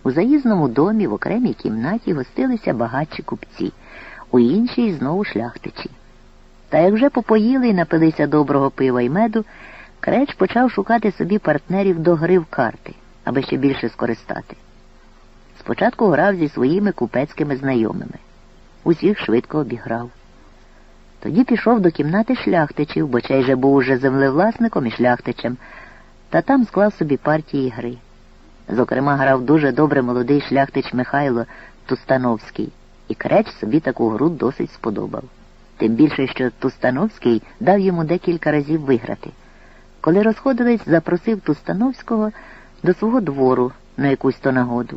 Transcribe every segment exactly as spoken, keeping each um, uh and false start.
У заїзному домі в окремій кімнаті гостилися багатші купці, у іншій знову шляхтичі. Та як вже попоїли і напилися доброго пива й меду, Креч почав шукати собі партнерів до гри в карти, аби ще більше скористати. Спочатку грав зі своїми купецькими знайомими. Усіх швидко обіграв. Тоді пішов до кімнати шляхтичів, бо чей же був уже землевласником і шляхтичем, та там склав собі партії гри. Зокрема, грав дуже добре молодий шляхтич Михайло Тустановський, і Креч собі таку гру досить сподобав. Тим більше, що Тустановський дав йому декілька разів виграти. Коли розходились, запросив Тустановського до свого двору на якусь то нагоду.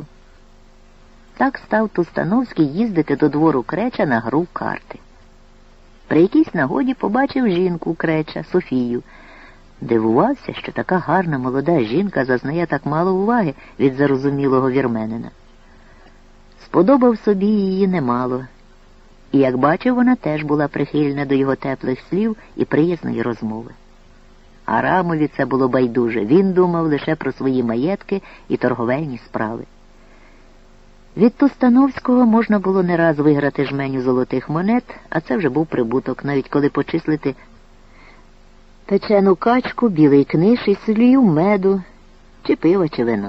Так став Тустановський їздити до двору Креча на гру в карти. При якійсь нагоді побачив жінку Креча, Софію. Дивувався, що така гарна молода жінка зазнає так мало уваги від зарозумілого вірменина. Сподобав собі її немало. І, як бачив, вона теж була прихильна до його теплих слів і приязної розмови. Арамові це було байдуже. Він думав лише про свої маєтки і торговельні справи. Від Тустановського можна було не раз виграти жменю золотих монет, а це вже був прибуток, навіть коли почислити печену качку, білий книж і солію меду, чи пиво, чи вино.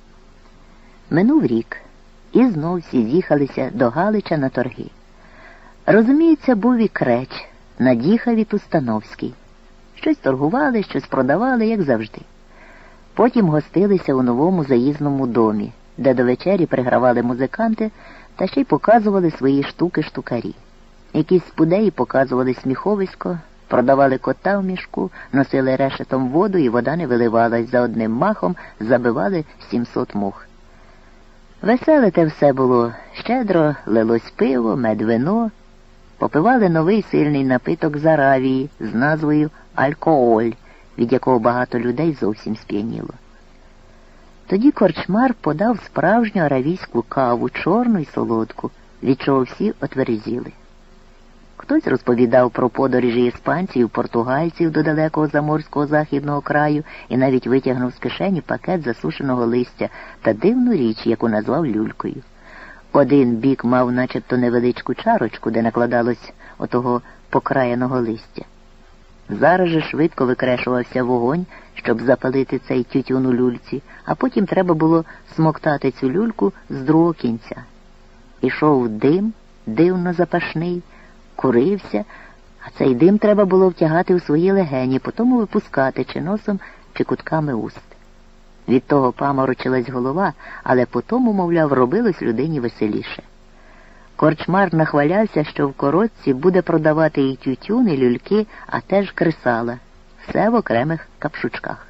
Минув рік, і знов всі з'їхалися до Галича на торги. Розуміється, був і Креч, надіхав і Тустановський. Щось торгували, щось продавали, як завжди. Потім гостилися у новому заїзному домі, де до вечері пригравали музиканти та ще й показували свої штуки-штукарі. Якісь спудеї показували сміховисько, продавали кота в мішку, носили решетом воду, і вода не виливалась, за одним махом забивали сімсот мух. Веселе те все було, щедро лилось пиво, мед-вино, попивали новий сильний напиток з Аравії з назвою алькоголь, від якого багато людей зовсім сп'яніло. Тоді корчмар подав справжню аравійську каву, чорну й солодку, від чого всі отверезіли. Хтось розповідав про подорожі іспанців, португальців до далекого заморського західного краю і навіть витягнув з кишені пакет засушеного листя та дивну річ, яку назвав люлькою. Один бік мав начебто невеличку чарочку, де накладалось отого покраяного листя. Зараз же швидко викрешувався вогонь, щоб запалити цей тютюн у люльці, а потім треба було смоктати цю люльку з другого кінця. Ішов дим, дивно запашний, курився, а цей дим треба було втягати у свої легені, потім випускати чи носом, чи кутками уст. Від того паморочилась голова, але потому, мовляв, робилось людині веселіше. Корчмар нахвалявся, що в коротці буде продавати і тютюн, і люльки, а теж кресала. Все в окремих капшучках.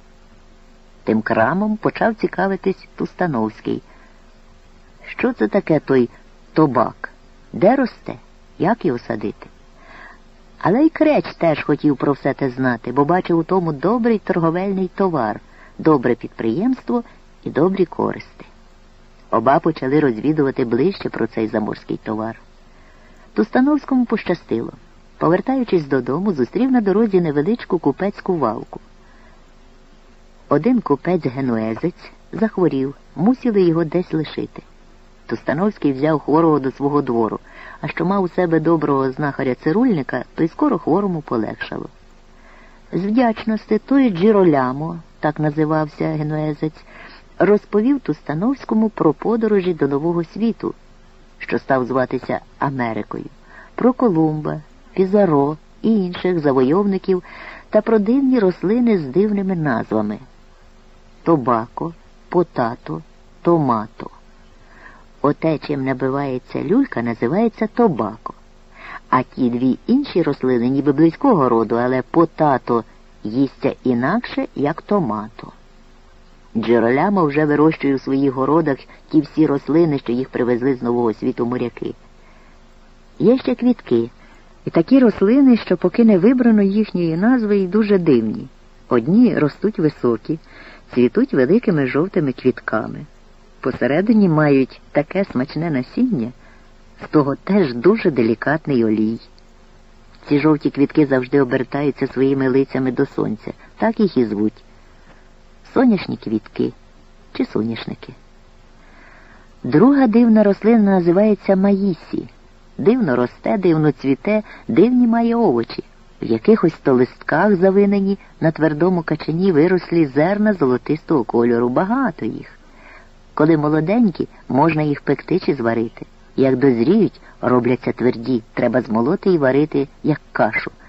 Тим крамом почав цікавитись Тустановський. Що це таке той тобак? Де росте? Як його садити? Але й Креч теж хотів про все те знати, бо бачив у тому добрий торговельний товар, добре підприємство і добрі користи. Оба почали розвідувати ближче про цей заморський товар. Тустановському пощастило. Повертаючись додому, зустрів на дорозі невеличку купецьку валку. Один купець-генуезець захворів, мусили його десь лишити. Тустановський взяв хворого до свого двору, а що мав у себе доброго знахаря-цирульника, то й скоро хворому полегшало. З вдячності той Джиролямо, так називався генуезець, розповів Тустановському про подорожі до Нового світу, що став зватися Америкою, про Колумба, Пізаро і інших завойовників та про дивні рослини з дивними назвами – тобако, потато, томато. Оте, чим набивається люлька, називається тобако, а ті дві інші рослини ніби близького роду, але потато їсться інакше, як томато. Джиролямо вже вирощує у своїх городах ті всі рослини, що їх привезли з Нового світу моряки. Є ще квітки, і такі рослини, що поки не вибрано їхньої назви, і дуже дивні. Одні ростуть високі, цвітуть великими жовтими квітками. Посередині мають таке смачне насіння, з того теж дуже делікатний олій. Ці жовті квітки завжди обертаються своїми лицями до сонця, так їх і звуть. Соняшні квітки чи соняшники. Друга дивна рослина називається маїсі. Дивно росте, дивно цвіте, дивні має овочі. В якихось то листках завинені на твердому качані вирослі зерна золотистого кольору, багато їх. Коли молоденькі, можна їх пекти чи зварити. Як дозріють, робляться тверді, треба змолоти і варити, як кашу.